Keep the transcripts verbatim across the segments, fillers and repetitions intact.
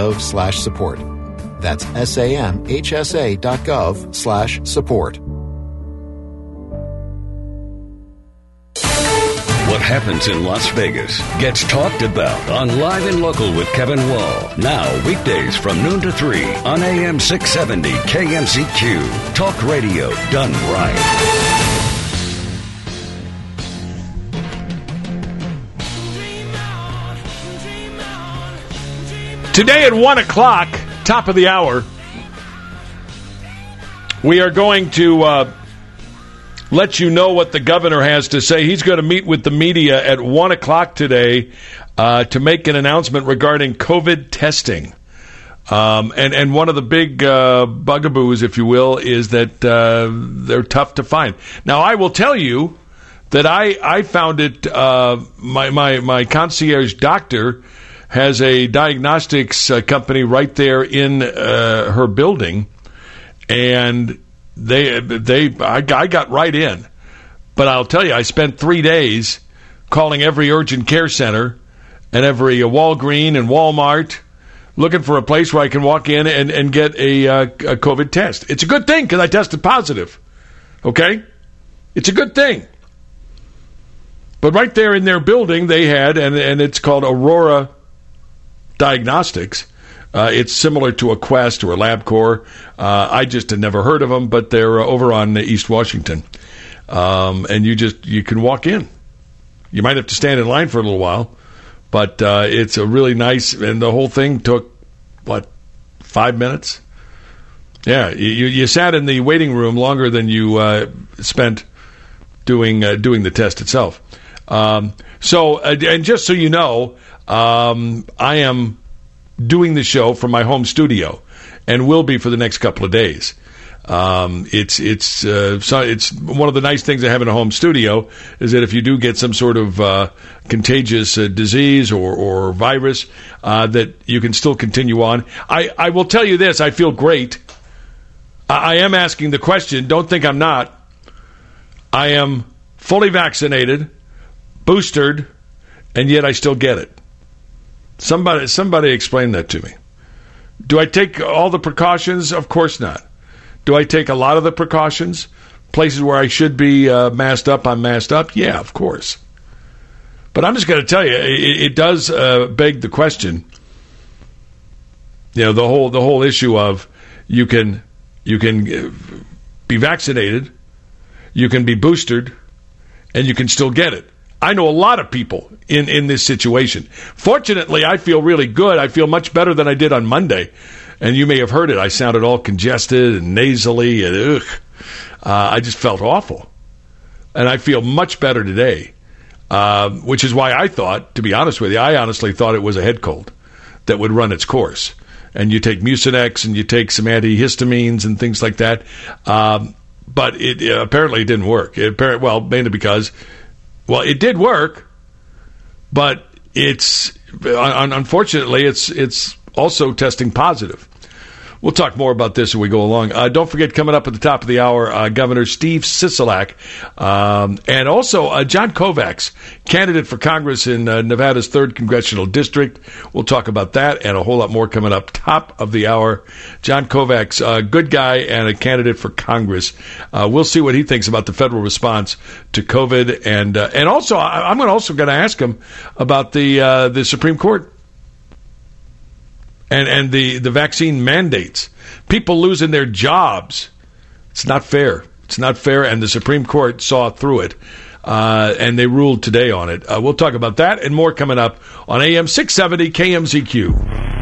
samhsa.gov slash support. That's samhsa.gov slash support. What happens in Las Vegas gets talked about on Live and Local with Kevin Wall. Now, weekdays from noon to three on A M six seventy K M Z Q. Talk radio done right. Today at one o'clock, top of the hour, we are going to uh, let you know what the governor has to say. He's going to meet with the media at one o'clock today uh, to make an announcement regarding COVID testing. Um, and, and one of the big uh, bugaboos, if you will, is that uh, they're tough to find. Now, I will tell you that I, I found it, uh, my, my, my concierge doctor has a diagnostics uh, company right there in uh, her building, and they they I, I got right in. But I'll tell you, I spent three days calling every urgent care center and every uh, Walgreens and Walmart, looking for a place where I can walk in and, and get a, uh, a COVID test. It's a good thing because I tested positive. Okay? It's a good thing. But right there in their building, they had, and, and it's called Aurora Diagnostics. Uh, it's similar to a Quest or a LabCorp. Uh, I just had never heard of them, but they're uh, over on East Washington. Um, and you just, you can walk in. You might have to stand in line for a little while, but uh, it's a really nice, and the whole thing took, what, five minutes? Yeah, you, you sat in the waiting room longer than you uh, spent doing uh, doing the test itself. Um, so, uh, and just so you know, um, I am doing the show from my home studio, and will be for the next couple of days. Um, it's it's uh, so it's one of the nice things I have in a home studio is that if you do get some sort of uh, contagious uh, disease or, or virus, uh, that you can still continue on. I, I will tell you this: I feel great. I, I am asking the question. Don't think I'm not. I am fully vaccinated, boosted, and yet I still get it. Somebody, somebody explain that to me. Do I take all the precautions? Of course not. Do I take a lot of the precautions? Places where I should be uh, masked up, I'm masked up? Yeah, of course. But I'm just going to tell you, it, it does uh, beg the question. You know, the whole the whole issue of you can you can be vaccinated, you can be boosted, and you can still get it. I know a lot of people in, in this situation. Fortunately, I feel really good. I feel much better than I did on Monday. And you may have heard it. I sounded all congested and nasally, and ugh. Uh, I just felt awful. And I feel much better today, uh, which is why I thought, to be honest with you, I honestly thought it was a head cold that would run its course. And you take Mucinex and you take some antihistamines and things like that. Um, but it uh, apparently it didn't work. It, well, mainly because... Well, it did work, but it's unfortunately it's it's also testing positive. We'll talk more about this as we go along. Uh, don't forget, coming up at the top of the hour, uh, Governor Steve Sisolak, um, and also uh, John Kovacs, candidate for Congress in uh, Nevada's third Congressional District. We'll talk about that and a whole lot more coming up top of the hour. John Kovacs, a uh, good guy and a candidate for Congress. Uh, we'll see what he thinks about the federal response to COVID. And uh, and also, I, I'm also going to ask him about the uh, the Supreme Court. And and the, the vaccine mandates. People losing their jobs. It's not fair. It's not fair, and the Supreme Court saw through it, uh, and they ruled today on it. Uh, we'll talk about that and more coming up on A M six seventy K M Z Q.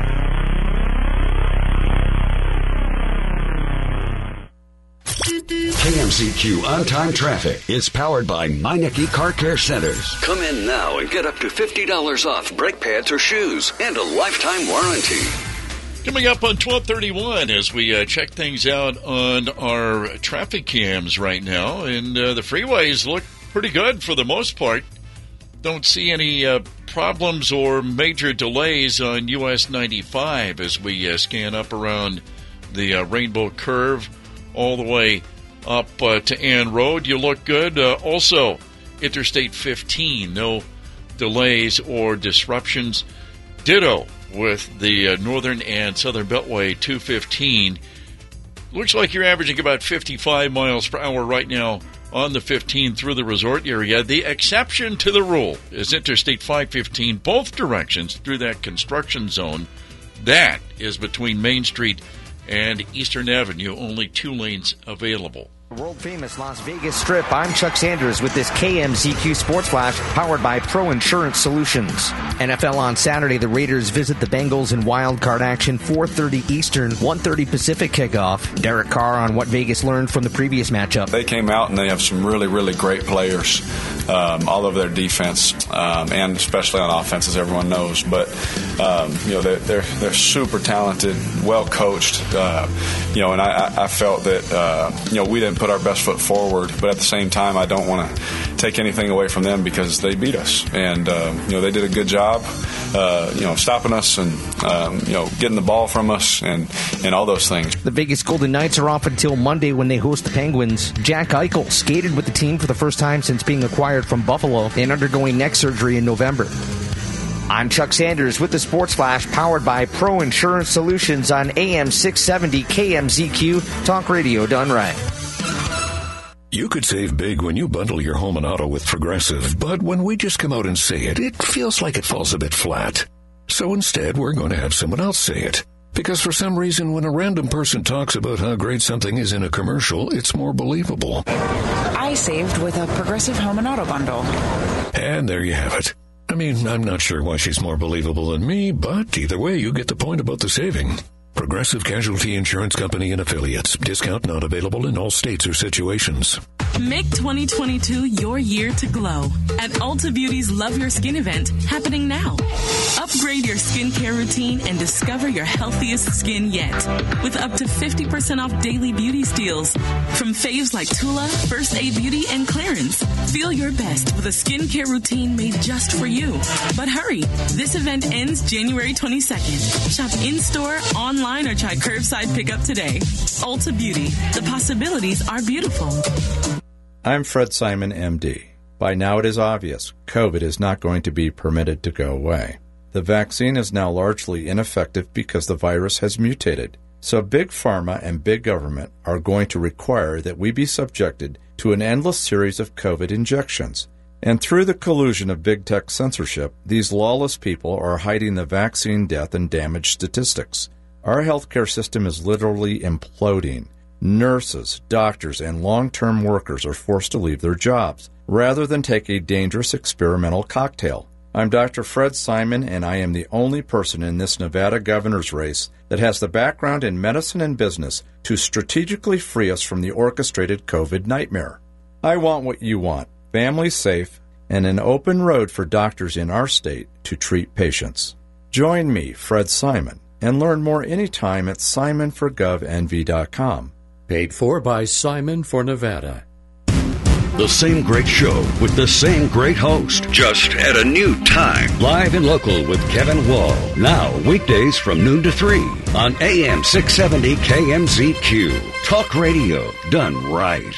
K M Z Q On-Time Traffic is powered by Meineke Car Care Centers. Come in now and get up to fifty dollars off brake pads or shoes and a lifetime warranty. Coming up on twelve thirty-one as we uh, check things out on our traffic cams right now. And uh, the freeways look pretty good for the most part. Don't see any uh, problems or major delays on U S ninety-five as we uh, scan up around the uh, Rainbow Curve all the way up uh, to Ann Road. You look good. Uh, also, Interstate fifteen, no delays or disruptions. Ditto with the uh, Northern and Southern Beltway two fifteen. Looks like you're averaging about fifty-five miles per hour right now on the fifteen through the resort area. The exception to the rule is Interstate five fifteen, both directions through that construction zone. That is between Main Street and Eastern Avenue, only two lanes available. World-famous Las Vegas Strip, I'm Chuck Sanders with this K M Z Q Sports Flash, powered by Pro Insurance Solutions. N F L on Saturday, the Raiders visit the Bengals in wild card action, four thirty Eastern, one thirty Pacific kickoff. Derek Carr on what Vegas learned from the previous matchup. They came out and they have some really, really great players um, all over their defense, um, and especially on offense, as everyone knows. But, um, you know, they're, they're, they're super talented, well-coached, uh, you know, and I, I felt that, uh, you know, we didn't put our best foot forward, but at the same time, I don't want to take anything away from them because they beat us, and uh, you know they did a good job, uh, you know, stopping us and um, you know getting the ball from us and and all those things. The Vegas Golden Knights are off until Monday when they host the Penguins. Jack Eichel skated with the team for the first time since being acquired from Buffalo and undergoing neck surgery in November. I'm Chuck Sanders with the Sports Flash, powered by Pro Insurance Solutions on A M six seventy K M Z Q, talk radio done right. You could save big when you bundle your home and auto with Progressive, but when we just come out and say it, it feels like it falls a bit flat. So instead, we're going to have someone else say it. Because for some reason, when a random person talks about how great something is in a commercial, it's more believable. I saved with a Progressive home and auto bundle. And there you have it. I mean, I'm not sure why she's more believable than me, but either way, you get the point about the saving. Progressive Casualty Insurance Company and Affiliates. Discount not available in all states or situations. Make twenty twenty-two your year to glow at Ulta Beauty's Love Your Skin event happening now. Upgrade your skincare routine and discover your healthiest skin yet with up to fifty percent off daily beauty steals from faves like Tula, First Aid Beauty, and Clarins. Feel your best with a skincare routine made just for you. But hurry, this event ends January twenty-second. Shop in-store, online, or try curbside pickup today. Ulta Beauty. The possibilities are beautiful. I'm Fred Simon, M D. By now it is obvious, COVID is not going to be permitted to go away. The vaccine is now largely ineffective because the virus has mutated. So Big Pharma and Big Government are going to require that we be subjected to an endless series of COVID injections. And through the collusion of big tech censorship, these lawless people are hiding the vaccine death and damage statistics. Our healthcare system is literally imploding. Nurses, doctors, and long-term workers are forced to leave their jobs rather than take a dangerous experimental cocktail. I'm Doctor Fred Simon, and I am the only person in this Nevada governor's race that has the background in medicine and business to strategically free us from the orchestrated COVID nightmare. I want what you want, families safe, and an open road for doctors in our state to treat patients. Join me, Fred Simon, and learn more anytime at simon for gov n v dot com. Paid for by Simon for Nevada. The same great show with the same great host, just at a new time. Live and local with Kevin Wall. Now, weekdays from noon to three on A M six seventy K M Z Q. Talk radio done right.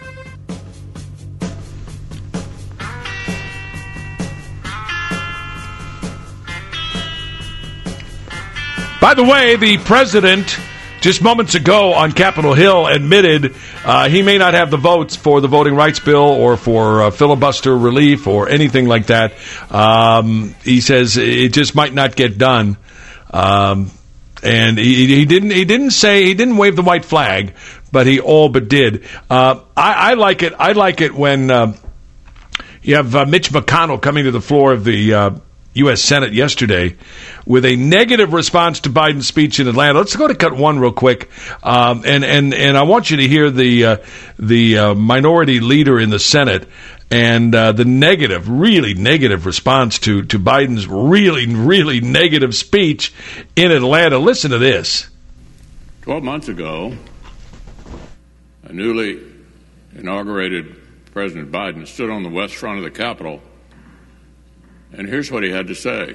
By the way, the president just moments ago on Capitol Hill admitted uh, he may not have the votes for the voting rights bill or for uh, filibuster relief or anything like that. Um, he says it just might not get done. Um, and he, he didn't he didn't say he didn't wave the white flag, but he all but did. Uh, I, I like it. I like it when uh, you have uh, Mitch McConnell coming to the floor of the uh, U S Senate yesterday with a negative response to Biden's speech in Atlanta. Let's go to cut one real quick, um, and and and I want you to hear the uh, the uh, minority leader in the Senate and uh, the negative, really negative response to to Biden's really really negative speech in Atlanta. Listen to this. Twelve months ago, a newly inaugurated President Biden stood on the west front of the Capitol. And here's what he had to say.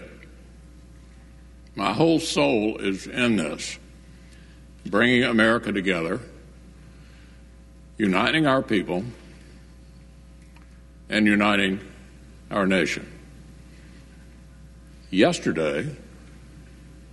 My whole soul is in this, bringing America together, uniting our people, and uniting our nation. Yesterday,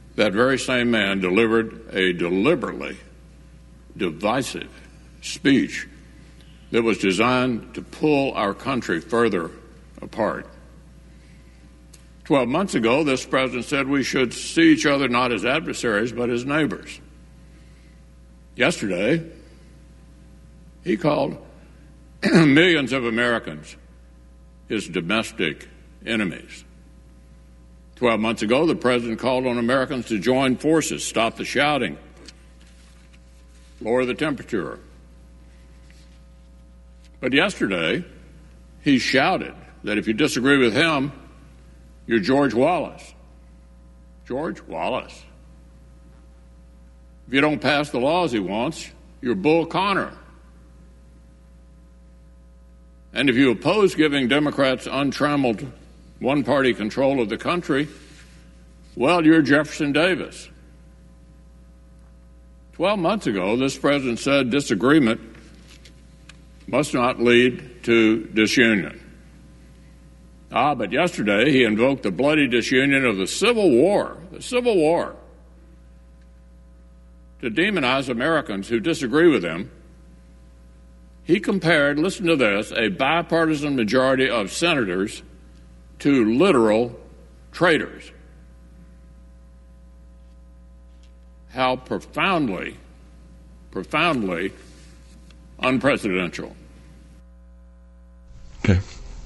that very same man delivered a deliberately divisive speech that was designed to pull our country further apart. Twelve months ago, this president said we should see each other not as adversaries, but as neighbors. Yesterday, he called millions of Americans his domestic enemies. Twelve months ago, the president called on Americans to join forces, stop the shouting, lower the temperature. But yesterday, he shouted that if you disagree with him, you're George Wallace. George Wallace. If you don't pass the laws he wants, you're Bull Connor. And if you oppose giving Democrats untrammeled one-party control of the country, well, you're Jefferson Davis. Twelve months ago, this president said disagreement must not lead to disunion. Ah, but yesterday he invoked the bloody disunion of the Civil War, the Civil War, to demonize Americans who disagree with him. He compared, listen to this, a bipartisan majority of senators to literal traitors. How profoundly, profoundly unpresidential. Okay.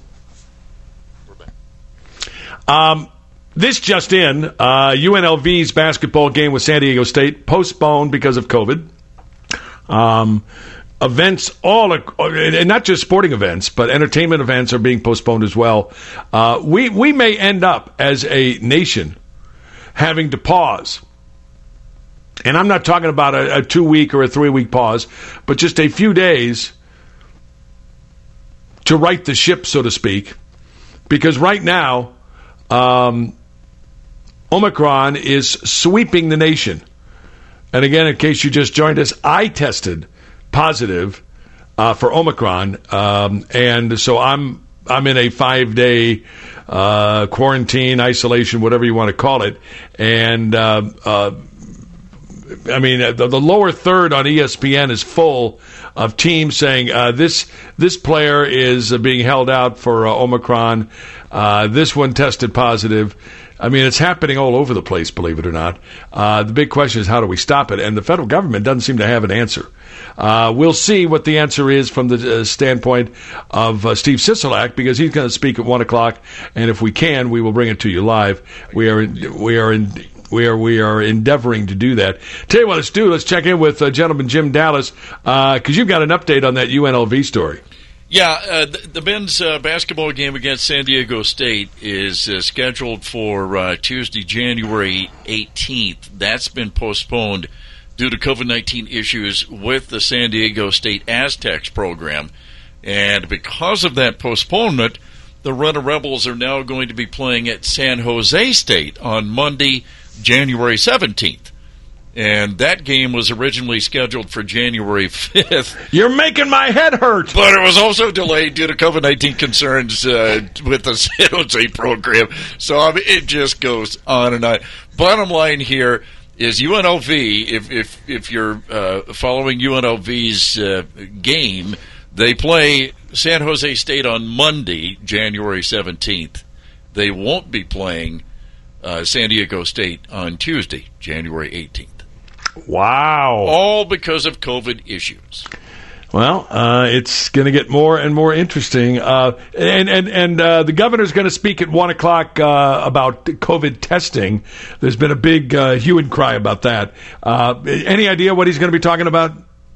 Um, this just in, uh, U N L V's basketball game with San Diego State postponed because of COVID. Um, events, all, and not just sporting events, but entertainment events are being postponed as well. Uh, we, we may end up as a nation having to pause. And I'm not talking about a, a two-week or a three-week pause, but just a few days to right the ship, so to speak. Because right now, um, Omicron is sweeping the nation. And again, in case you just joined us, I tested positive uh, for Omicron. Um, and so I'm I'm in a five-day uh, quarantine, isolation, whatever you want to call it. And uh, uh I mean, the, the lower third on E S P N is full of teams saying uh, this this player is uh, being held out for uh, Omicron. Uh, this one tested positive. I mean, it's happening all over the place, believe it or not. Uh, the big question is, how do we stop it? And the federal government doesn't seem to have an answer. Uh, we'll see what the answer is from the uh, standpoint of uh, Steve Sisolak, because he's going to speak at one o'clock, and if we can, we will bring it to you live. We are in, we are in. We are we are endeavoring to do that. Tell you what, let's do. Let's check in with uh, gentleman Jim Dallas, because uh, you've got an update on that U N L V story. Yeah, uh, the, the men's uh, basketball game against San Diego State is uh, scheduled for uh, Tuesday, January eighteenth. That's been postponed due to COVID nineteen issues with the San Diego State Aztecs program. And because of that postponement, the Runner Rebels are now going to be playing at San Jose State on Monday, January seventeenth. And that game was originally scheduled for January fifth. You're making my head hurt. But it was also delayed due to COVID nineteen concerns uh, with the San Jose program. So I mean, it just goes on and on. Bottom line here is U N L V, if if, if you're uh, following U N L V's uh, game, they play San Jose State on Monday, January seventeenth. They won't be playing uh, San Diego State on Tuesday, January eighteenth. Wow. All because of COVID issues. Well, uh, it's going to get more and more interesting. Uh, and and, and uh, the governor's going to speak at one o'clock uh, about COVID testing. There's been a big uh, hue and cry about that. Uh, any idea what he's going to be talking about?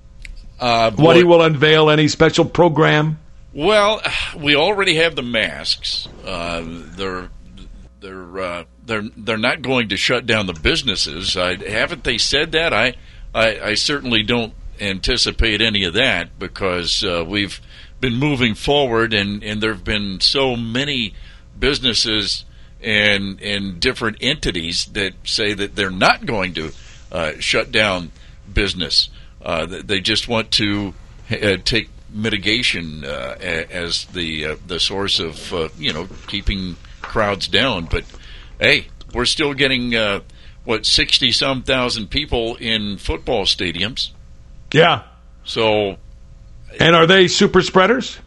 Uh, what he will unveil, any special program? Well, we already have the masks. Uh, they're they're uh, they're they're not going to shut down the businesses. I, haven't they said that? I, I I certainly don't anticipate any of that, because uh, we've been moving forward, and, and there have been so many businesses and and different entities that say that they're not going to uh, shut down business. Uh, they just want to uh, take mitigation uh, as the uh, the source of uh, you know keeping crowds down. But hey, we're still getting uh, what, sixty-some thousand people in football stadiums. Yeah. So. And are they super spreaders?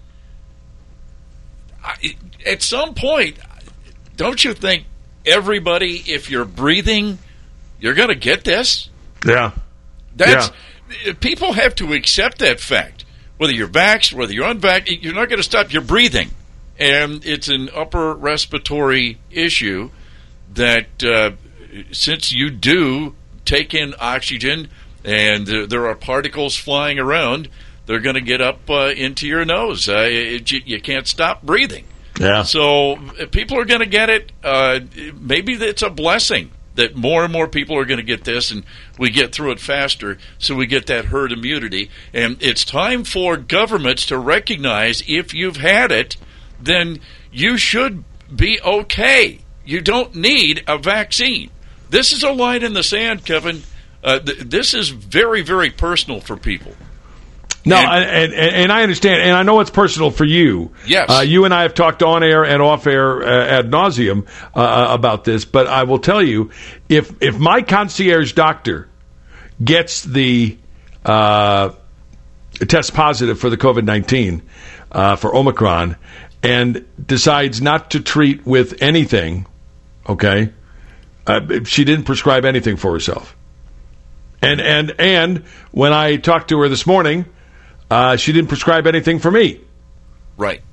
I, at some point, don't you think everybody, if you're breathing, you're going to get this? Yeah. That's yeah. People have to accept that fact. Whether you're vaxxed, whether you're unvaxxed, you're not going to stop. You're breathing. And it's an upper respiratory issue that uh, since you do take in oxygen and uh, there are particles flying around, they're going to get up uh, into your nose. Uh, it, you, you can't stop breathing. Yeah. So uh, people are going to get it. Uh, maybe it's a blessing that more and more people are going to get this, and we get through it faster, so we get that herd immunity. And it's time for governments to recognize if you've had it, then you should be okay. You don't need a vaccine. This is a line in the sand, Kevin. Uh, th- this is very, very personal for people. No, and, and, and, and I understand, and I know it's personal for you. Yes. Uh, you and I have talked on air and off air uh, ad nauseum uh, about this, but I will tell you, if if my concierge doctor gets the uh, test positive for the COVID nineteen uh, for Omicron and decides not to treat with anything, okay, uh, she didn't prescribe anything for herself, and and and when I talked to her this morning. Uh, she didn't prescribe anything for me. Right.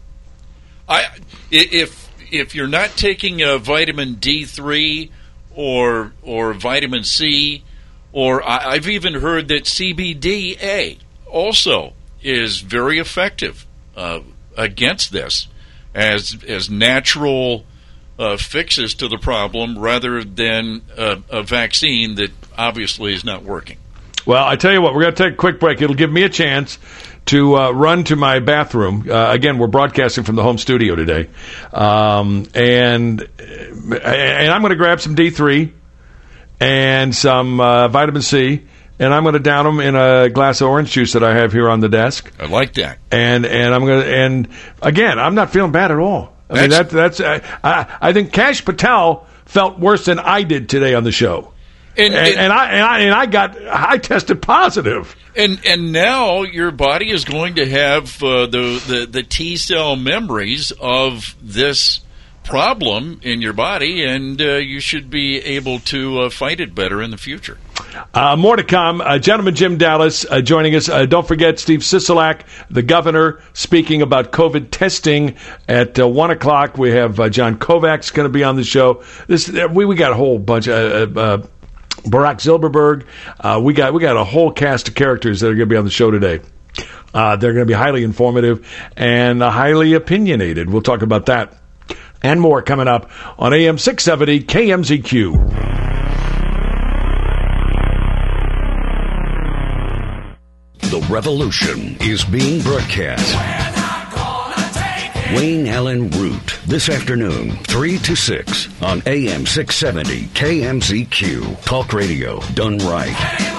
I if if you're not taking a vitamin D three or or vitamin C, or I, I've even heard that C B D A also is very effective uh, against this as as natural uh, fixes to the problem rather than a, a vaccine that obviously is not working. Well, I tell you what, we're going to take a quick break. It'll give me a chance to uh, run to my bathroom. Uh, again, we're broadcasting from the home studio today. Um, and and I'm going to grab some D three and some uh, vitamin C, and I'm going to down them in a glass of orange juice that I have here on the desk. I like that. And and I'm going to, and again, I'm not feeling bad at all. I that's, mean, that, that's, uh, I, I think Kash Patel felt worse than I did today on the show. And, and, and, I, and I and I got I tested positive. And and now your body is going to have uh, the, the the T cell memories of this problem in your body, and uh, you should be able to uh, fight it better in the future. Uh, more to come. Uh, gentleman Jim Dallas uh, joining us. Uh, don't forget Steve Sisolak, the governor, speaking about COVID testing at uh, one o'clock. We have uh, John Kovacs going to be on the show. This we we got a whole bunch of. Uh, uh, Barack Zilberberg, uh, we got we got a whole cast of characters that are going to be on the show today. Uh, they're going to be highly informative and uh, highly opinionated. We'll talk about that and more coming up on A M six seventy K M Z Q. The revolution is being broadcast. Wayne Allen Root, this afternoon, three to six, on A M six seventy K M Z Q. Talk radio done right.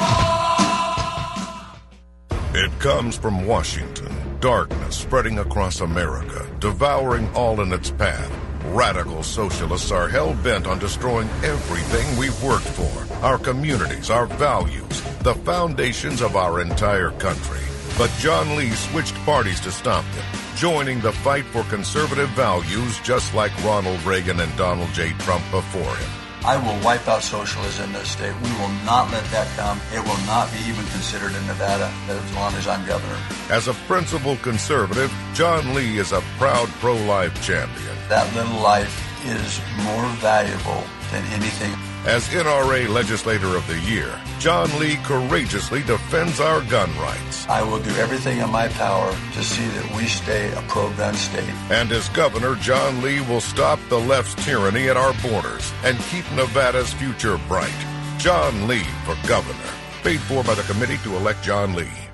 It comes from Washington. Darkness spreading across America, devouring all in its path. Radical socialists are hell-bent on destroying everything we've worked for. Our communities, our values, the foundations of our entire country. But John Lee switched parties to stop them, joining the fight for conservative values just like Ronald Reagan and Donald J. Trump before him. I will wipe out socialism in this state. We will not let that come. It will not be even considered in Nevada as long as I'm governor. As a principled conservative, John Lee is a proud pro-life champion. That little life is more valuable than anything. As N R A Legislator of the Year, John Lee courageously defends our gun rights. I will do everything in my power to see that we stay a pro-gun state. And as governor, John Lee will stop the left's tyranny at our borders and keep Nevada's future bright. John Lee for governor. Paid for by the committee to elect John Lee.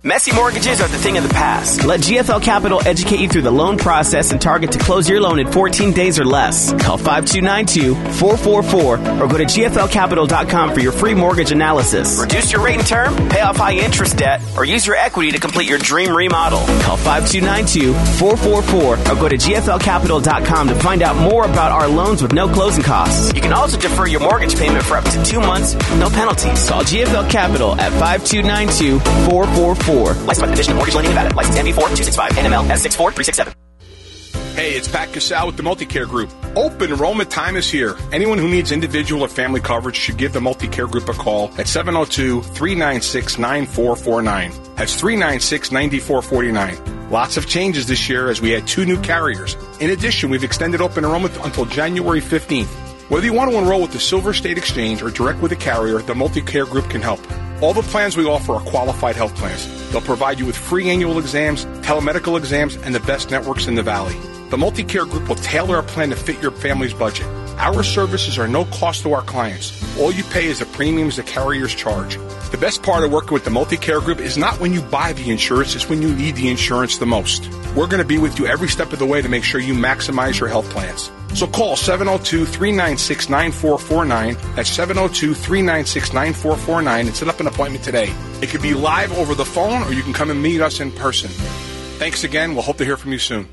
Messy mortgages are the thing of the past. Let G F L Capital educate you through the loan process and target to close your loan in fourteen days or less. Call five two nine two, four four four or go to G F L capital dot com for your free mortgage analysis. Reduce your rate and term, pay off high interest debt, or use your equity to complete your dream remodel. Call five two nine two, four four four or go to G F L capital dot com to find out more about our loans with no closing costs. You can also defer your mortgage payment for up to two months with no penalties. Call G F L Capital at five two nine two, four four four. Licensed by the Division of Mortgage Lending Nevada. License M B four two six five, N M L S six four three six seven. Hey, it's Pat Casal with the Multicare Group. Open enrollment time is here. Anyone who needs individual or family coverage should give the Multicare Group a call at seven oh two, three nine six, nine four four nine. That's three nine six, nine four four nine. Lots of changes this year as we add two new carriers. In addition, we've extended open enrollment until January fifteenth. Whether you want to enroll with the Silver State Exchange or direct with a carrier, the Multicare Group can help. All the plans we offer are qualified health plans. They'll provide you with free annual exams, telemedical exams, and the best networks in the Valley. The Multicare Group will tailor a plan to fit your family's budget. Our services are no cost to our clients. All you pay is the premiums the carriers charge. The best part of working with the Multicare Group is not when you buy the insurance, it's when you need the insurance the most. We're going to be with you every step of the way to make sure you maximize your health plans. So call seven oh two, three nine six, nine four four nine. That's seven oh two, three nine six, nine four four nine and set up an appointment today. It could be live over the phone or you can come and meet us in person. Thanks again. We'll hope to hear from you soon.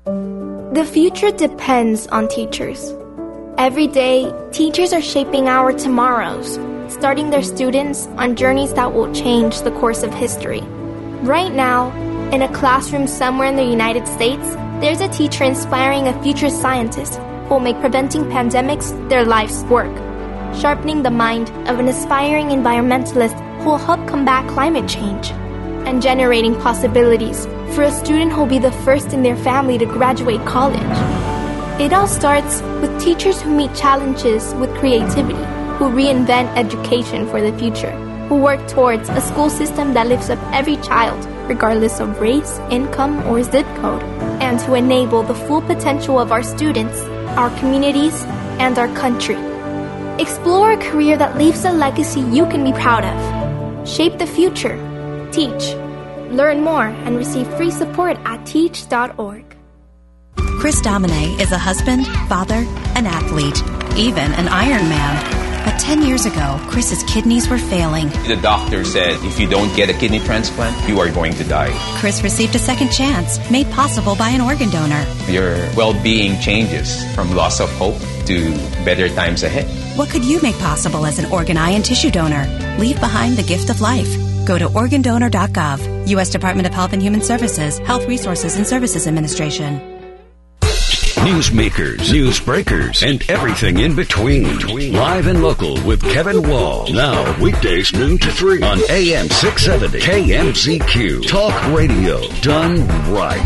The future depends on teachers. Every day, teachers are shaping our tomorrows, starting their students on journeys that will change the course of history. Right now, in a classroom somewhere in the United States, there's a teacher inspiring a future scientist who will make preventing pandemics their life's work, sharpening the mind of an aspiring environmentalist who will help combat climate change, and generating possibilities for a student who will be the first in their family to graduate college. It all starts with teachers who meet challenges with creativity, who reinvent education for the future, who work towards a school system that lifts up every child, regardless of race, income, or zip code, and to enable the full potential of our students, our communities, and our country. Explore a career that leaves a legacy you can be proud of. Shape the future. Teach. Learn more and receive free support at teach dot org. Chris Domine is a husband, father, an athlete, even an Ironman. But ten years ago, Chris's kidneys were failing. The doctor said if you don't get a kidney transplant, you are going to die. Chris received a second chance, made possible by an organ donor. Your well-being changes from loss of hope to better times ahead. What could you make possible as an organ, eye, and tissue donor? Leave behind the gift of life. Go to organ donor dot gov. U S Department of Health and Human Services, Health Resources and Services Administration. Newsmakers, news breakers, and everything in between. Live and local with Kevin Wall. Now, weekdays noon to three on A M six seventy K M Z Q. Talk radio done right.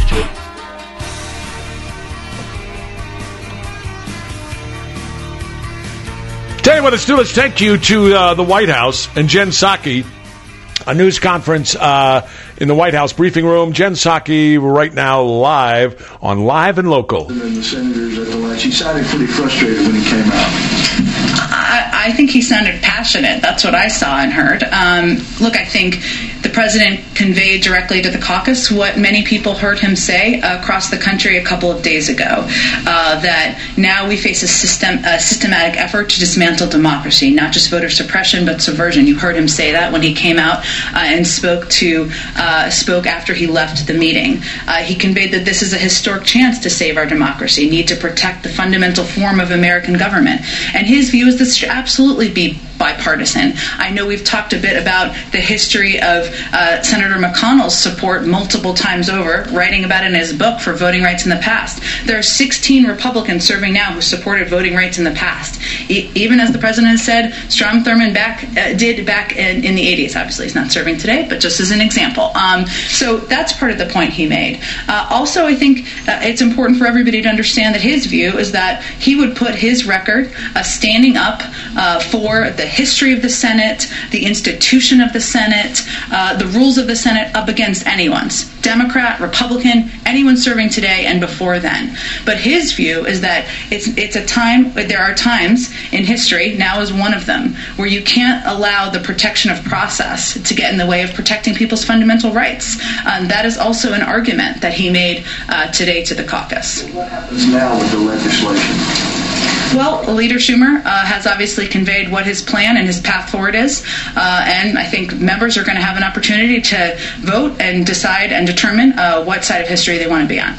Tell you what, let's do. Let's take you to uh, the White House and Jen Psaki. A news conference uh, in the White House briefing room. Jen Psaki right now live on Live and Local. And the senators at the lunch, he sounded pretty frustrated when he came out. I, I think he sounded passionate. That's what I saw and heard. Um, look, I think the president conveyed directly to the caucus what many people heard him say uh, across the country a couple of days ago, uh, that now we face a, system, a systematic effort to dismantle democracy, not just voter suppression, but subversion. You heard him say that when he came out uh, and spoke to uh, spoke after he left the meeting. Uh, he conveyed that this is a historic chance to save our democracy, need to protect the fundamental form of American government. And his view is this should absolutely be bipartisan. I know we've talked a bit about the history of uh, Senator McConnell's support multiple times over, writing about it in his book for voting rights in the past. There are sixteen Republicans serving now who supported voting rights in the past. E- even as the president has said, Strom Thurmond back uh, did back in, in the eighties. Obviously, he's not serving today, but just as an example. Um, so that's part of the point he made. Uh, also, I think uh, it's important for everybody to understand that his view is that he would put his record uh, standing up uh, for the history of the Senate, the institution of the Senate, uh, the rules of the Senate up against anyone's. Democrat, Republican, anyone serving today and before then. But his view is that it's it's a time, there are times in history, now is one of them, where you can't allow the protection of process to get in the way of protecting people's fundamental rights. Um, that is also an argument that he made uh, today to the caucus. What happens now with the legislation? Well, Leader Schumer uh, has obviously conveyed what his plan and his path forward is, uh, and I think members are going to have an opportunity to vote and decide and determine uh, what side of history they want to be on.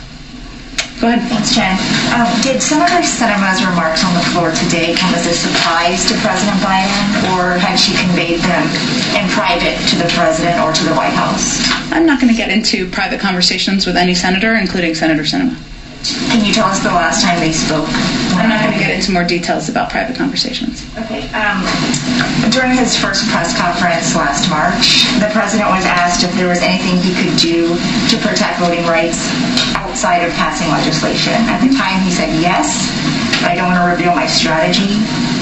Go ahead. Thanks, Jen. Um, did Senator Sinema's remarks on the floor today come as a surprise to President Biden, or had she conveyed them in private to the President or to the White House? I'm not going to get into private conversations with any senator, including Senator Sinema. Can you tell us the last time they spoke? I'm not going to get into more details about private conversations. Okay. Um, during his first press conference last March, the president was asked if there was anything he could do to protect voting rights outside of passing legislation. At the time, he said yes, but I don't want to reveal my strategy.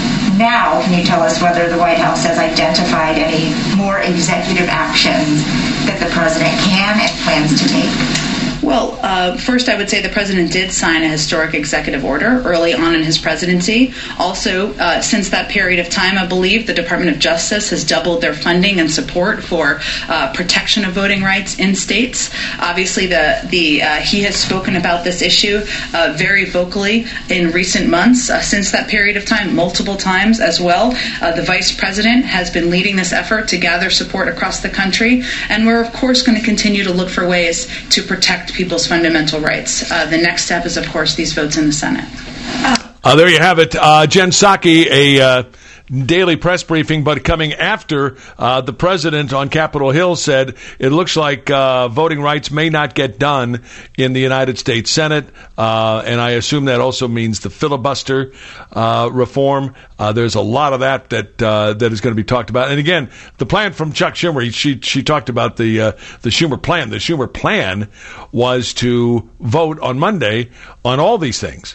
Now, can you tell us whether the White House has identified any more executive actions that the president can and plans to take? Well, uh, first I would say the president did sign a historic executive order early on in his presidency. Also, uh, since that period of time, I believe the Department of Justice has doubled their funding and support for uh, protection of voting rights in states. Obviously, the the uh, he has spoken about this issue uh, very vocally in recent months. Uh, since that period of time, multiple times as well. Uh, the vice president has been leading this effort to gather support across the country, and we're of course going to continue to look for ways to protect people's fundamental rights. Uh, the next step is, of course, these votes in the Senate. Uh, there you have it. Uh, Jen Psaki, a uh, daily press briefing, but coming after uh, the president on Capitol Hill said it looks like uh, voting rights may not get done in the United States Senate, uh, and I assume that also means the filibuster uh, reform. Uh, there's a lot of that that uh, that is going to be talked about. And again, the plan from Chuck Schumer, she she talked about the uh, the Schumer plan. The Schumer plan was to vote on Monday on all these things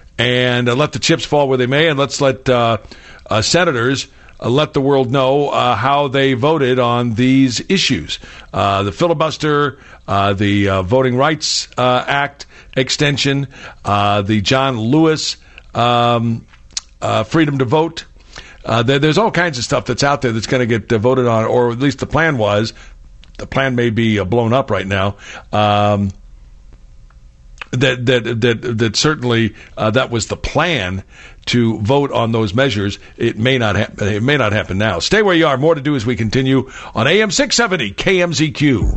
and uh, let the chips fall where they may, and let's let uh, uh, senators uh, let the world know uh, how they voted on these issues. Uh, the filibuster, uh, the uh, Voting Rights uh, Act extension, uh, the John Lewis um, uh, freedom to vote. Uh, there, there's all kinds of stuff that's out there that's going to get uh, voted on, or at least the plan was. The plan may be uh, blown up right now. Um, That that that that certainly uh, that was the plan to vote on those measures. It may not happen. It may not happen now. Stay where you are. More to do as we continue on A M six seventy K M Z Q.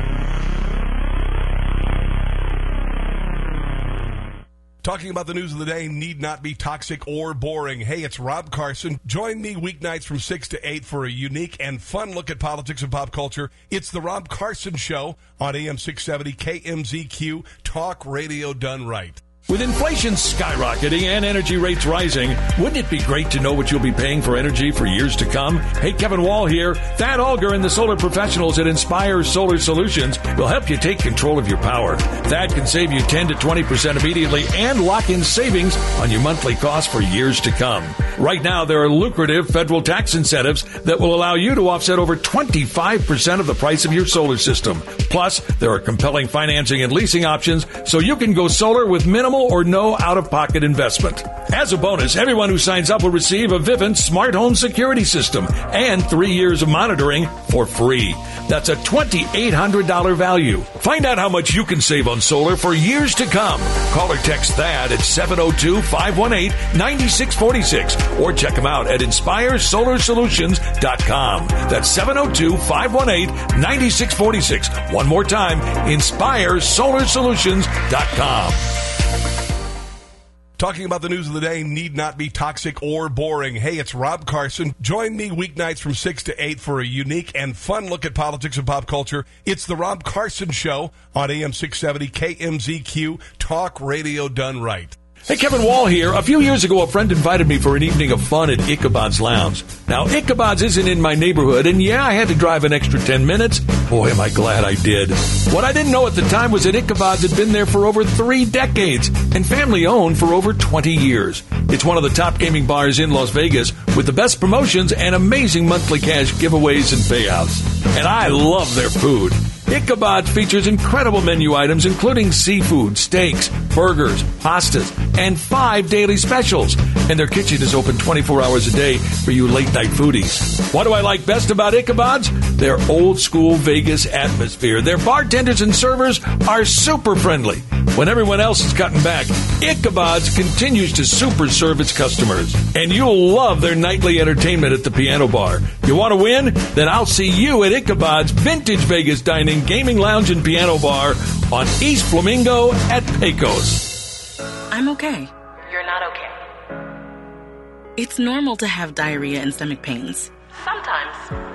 Talking about the news of the day need not be toxic or boring. Hey, it's Rob Carson. Join me weeknights from six to eight for a unique and fun look at politics and pop culture. It's the Rob Carson Show on A M six seventy K M Z Q, talk radio done right. With inflation skyrocketing and energy rates rising, wouldn't it be great to know what you'll be paying for energy for years to come? Hey, Kevin Wall here. Thad Alger and the solar professionals at Inspire Solar Solutions will help you take control of your power. Thad can save you ten to twenty percent immediately and lock in savings on your monthly costs for years to come. Right now, there are lucrative federal tax incentives that will allow you to offset over twenty-five percent of the price of your solar system. Plus, there are compelling financing and leasing options so you can go solar with minimal or no out-of-pocket investment. As a bonus, everyone who signs up will receive a Vivint smart home security system and three years of monitoring for free. That's a two thousand eight hundred dollars value. Find out how much you can save on solar for years to come. Call or text that at seven oh two, five one eight, nine six four six or check them out at inspire solar solutions dot com. That's seven oh two, five one eight, nine six four six. One more time, inspire solar solutions dot com. Talking about the news of the day need not be toxic or boring. Hey, it's Rob Carson. Join me weeknights from six to eight for a unique and fun look at politics and pop culture. It's the Rob Carson Show on A M six seventy K M Z Q, talk radio done right. Hey, Kevin Wall here. A few years ago, a friend invited me for an evening of fun at Ichabod's Lounge. Now, Ichabod's isn't in my neighborhood, and yeah, I had to drive an extra ten minutes. Boy, am I glad I did. What I didn't know at the time was that Ichabod's had been there for over three decades and family-owned for over twenty years. It's one of the top gaming bars in Las Vegas with the best promotions and amazing monthly cash giveaways and payouts. And I love their food. Ichabod features incredible menu items including seafood, steaks, burgers, pastas, and five daily specials. And their kitchen is open twenty-four hours a day for you late-night foodies. What do I like best about Ichabod's? Their old-school Vegas atmosphere. Their bartenders and servers are super friendly. When everyone else is cutting back, Ichabod's continues to super serve its customers. And you'll love their nightly entertainment at the piano bar. You want to win? Then I'll see you at Ichabod's Vintage Vegas Dining, Gaming Lounge, and Piano Bar on East Flamingo at Pecos. I'm okay. You're not okay. It's normal to have diarrhea and stomach pains. Sometimes.